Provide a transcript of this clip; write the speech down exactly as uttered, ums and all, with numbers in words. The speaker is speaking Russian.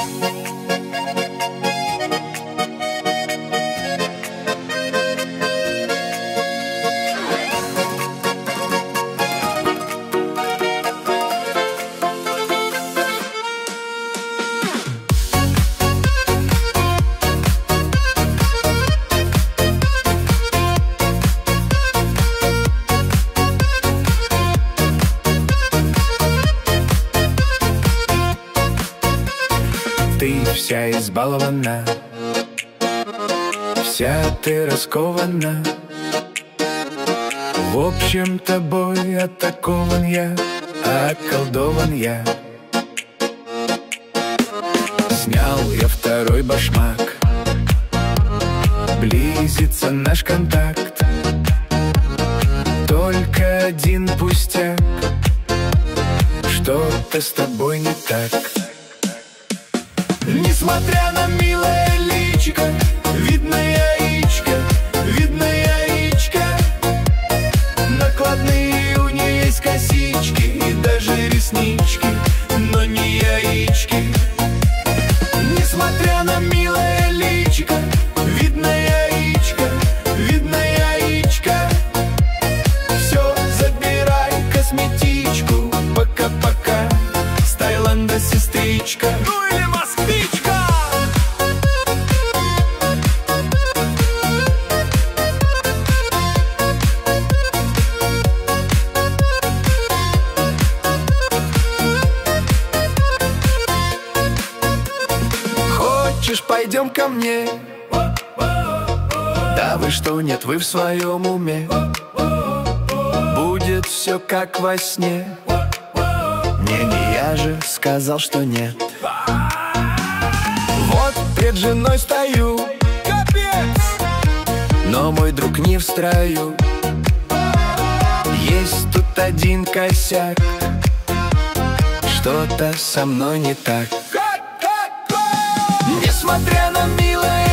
Ты вся избалована, вся ты раскована. В общем, тобой атакован я, околдован я. Снял я второй башмак, близится наш контакт. Только один пустяк, что-то с тобой не так. Несмотря на милое личико, видно яичко, видно яичко. Накладные у нее есть косички и даже реснички, но не яички. Несмотря на милое личико, видно яичко, видно яичко. Все, забирай косметичку, пока-пока, с Таиланда сестричка. Ну или москвичка. Хочешь, пойдем ко мне? Да вы что, нет, вы в своем уме? Будет все как во сне. Не, не я же сказал, что нет. Вот пред женой стою, капец, но мой друг не в строю. Есть тут один косяк, что-то со мной не так. Несмотря на милое